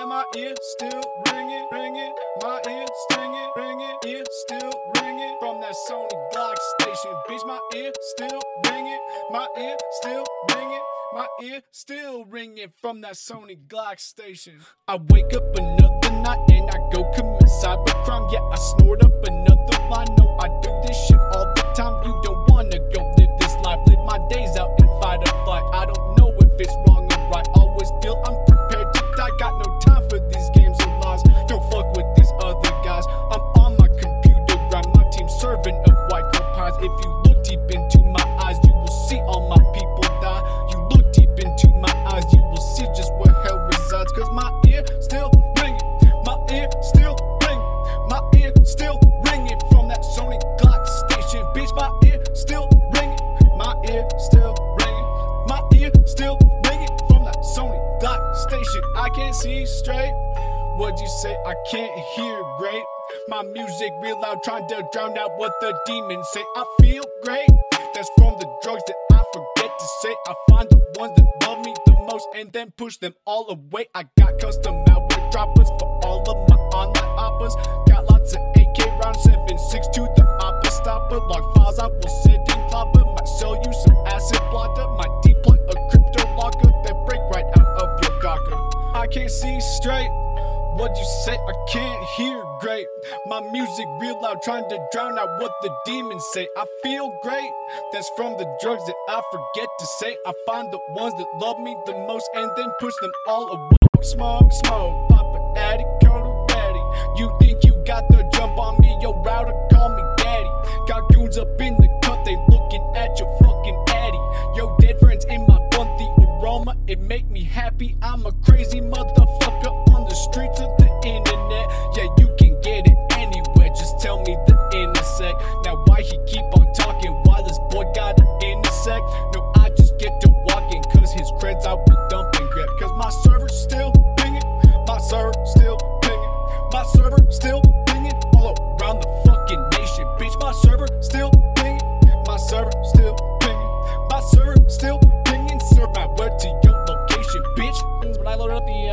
my ear still ringing, ringing. My ear stinging, ringing. Ear still ringing from that Sony Glock station. Bitch, my ear still ringing. My ear still ringing. My ear still ringing from that Sony Glock station. I wake up another night and I go commit cybercrime. Yeah, I snort up another line. No, I do this shit all the time. You don't wanna go live this life. Live my days out in fight or flight. I don't know if it's wrong or right. Always feel I'm prepared to die. Got no time for these games or lies. Don't fuck with these other guys. I'm on my computer grind. My team serving up white girl pies. If you look deep into my eyes, you will see all my people die. You look deep into my eyes, you will see just where hell resides. Cause my ear still ringing. My ear still ringing. My ear still ringing from that Sony Glock station. Bitch, my ear still ringing. My ear still ringing. My ear still ringing from that Sony Glock station. I can't see straight. What'd you say? I can't hear great. My music real loud, trying to drown out what the demons say. I feel great. That's from the drugs that I forget to say. I find the ones that love me the most and then push them all away. I got custom malware droppers for all of my online oppas. Got lots of AK round 7.6 to the oppa stopper. Log files I will send in clobber. Might sell you some acid blotter. Might deploy a crypto locker that break right out of your Docker. I can't see straight. What'd you say? I can't hear great. My music real loud, trying to drown out what the demons say. I feel great. That's from the drugs that I forget to say. I find the ones that love me the most and then push them all away. Smoke, smoke, pop an addy, go to ready. You think you got the jump on me? Yo, router, call me daddy. Got goons up in the cut, they looking at your fucking addy. Yo, dead friends in my blunt, the aroma, it make me happy. I'm a crazy motherfucker on the streets of the internet. Yeah, you can get it anywhere, just tell me the intersect. Now why he keep on talking, why this boy gotta intersect? No, I just get to walking, cause his creds I will dump and grab. Cause my server's still pinging, my server still pinging, my server still pinging all around the fucking nation. Bitch, my server still pinging, my server still pinging, my server still pinging. Serve my word to your location, bitch. When I loaded up the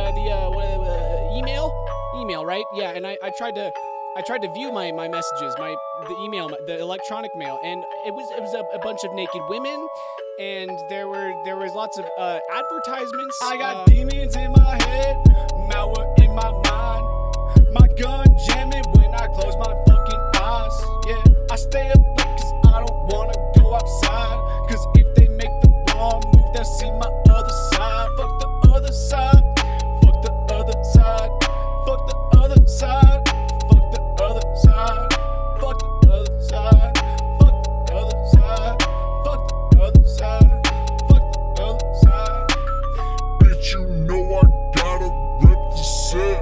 email, right? Yeah, and I tried to view my messages, the email, the electronic mail, and it was a bunch of naked women, and there was lots of advertisements. I got demons in my head, malware in my mind, my gun jamming when I close my fucking eyes. Yeah, I stay up late cause I don't wanna go outside, cause if they make the wrong move, they'll see my other side. Fuck the other side, fuck the other side, fuck the other side, fuck the other side, fuck the other side, fuck the other side, fuck the other side, fuck the other side. Bitch, you know I gotta represent.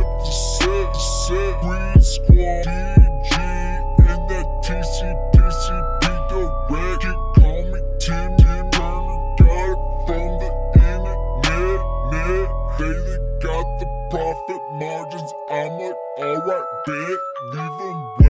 Weed Squad, DG, in that TCP direct. You call me Tim Turner, got it from the internet. Daily got the profit margins. I'm like, alright, bet, leave 'em wet.